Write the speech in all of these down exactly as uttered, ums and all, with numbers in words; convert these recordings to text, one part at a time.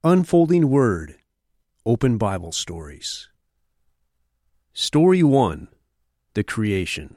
Unfolding Word, Open Bible Stories. Story one, The Creation.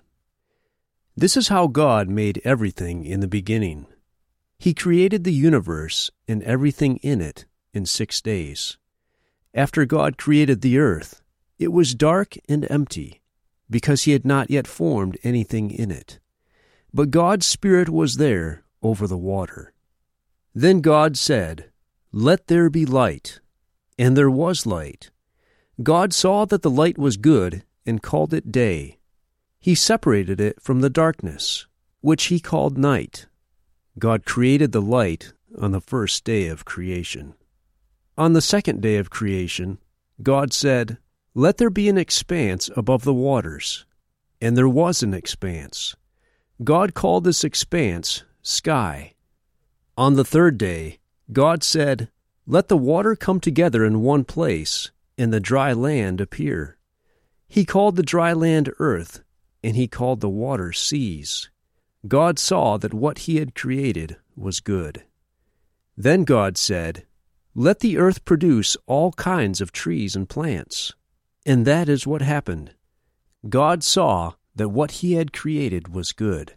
This is how God made everything in the beginning. He created the universe and everything in it in six days. After God created the earth, it was dark and empty, because he had not yet formed anything in it. But God's Spirit was there over the water. Then God said, "Let there be light." And there was light. God saw that the light was good and called it day. He separated it from the darkness, which he called night. God created the light on the first day of creation. On the second day of creation, God said, "Let there be an expanse above the waters." And there was an expanse. God called this expanse sky. On the third day, God said, "Let the water come together in one place, and the dry land appear." He called the dry land earth, and he called the water seas. God saw that what he had created was good. Then God said, "Let the earth produce all kinds of trees and plants." And that is what happened. God saw that what he had created was good.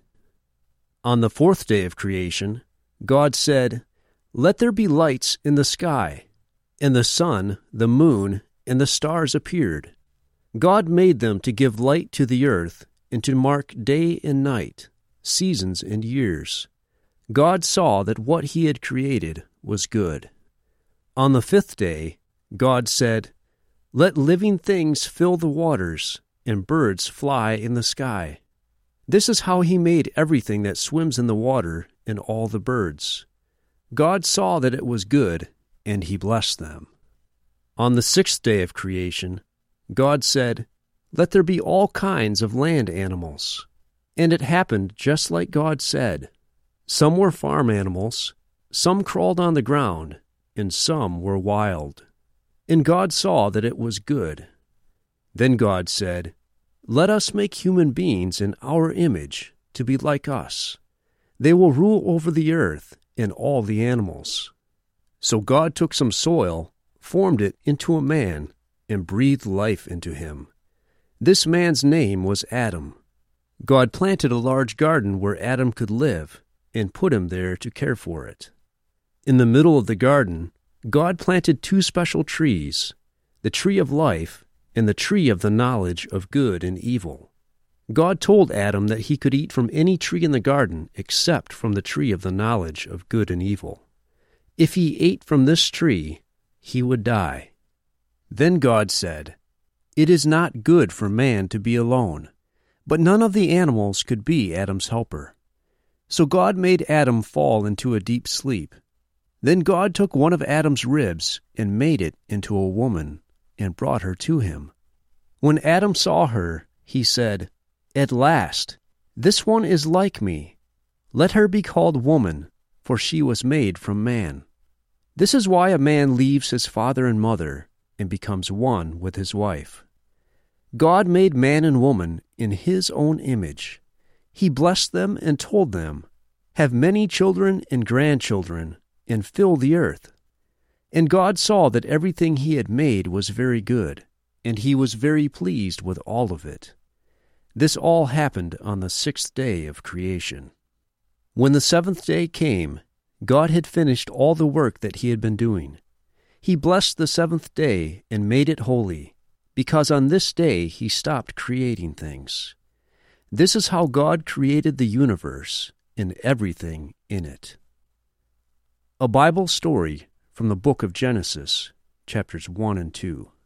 On the fourth day of creation, God said, "Let there be lights in the sky." And the sun, the moon, and the stars appeared. God made them to give light to the earth and to mark day and night, seasons and years. God saw that what he had created was good. On the fifth day, God said, "Let living things fill the waters and birds fly in the sky." This is how he made everything that swims in the water and all the birds. God saw that it was good, and he blessed them. On the sixth day of creation, God said, "Let there be all kinds of land animals." And it happened just like God said. Some were farm animals, some crawled on the ground, and some were wild. And God saw that it was good. Then God said, "Let us make human beings in our image, to be like us. They will rule over the earth and all the animals." So God took some soil, formed it into a man, and breathed life into him. This man's name was Adam. God planted a large garden where Adam could live, and put him there to care for it. In the middle of the garden, God planted two special trees, the tree of life and the tree of the knowledge of good and evil. God told Adam that he could eat from any tree in the garden except from the tree of the knowledge of good and evil. If he ate from this tree, he would die. Then God said, "It is not good for man to be alone," but none of the animals could be Adam's helper. So God made Adam fall into a deep sleep. Then God took one of Adam's ribs and made it into a woman and brought her to him. When Adam saw her, he said, "At last, this one is like me. Let her be called woman, for she was made from man." This is why a man leaves his father and mother and becomes one with his wife. God made man and woman in his own image. He blessed them and told them, "Have many children and grandchildren, and fill the earth." And God saw that everything he had made was very good, and he was very pleased with all of it. This all happened on the sixth day of creation. When the seventh day came, God had finished all the work that he had been doing. He blessed the seventh day and made it holy, because on this day he stopped creating things. This is how God created the universe and everything in it. A Bible story from the book of Genesis, chapters one and two.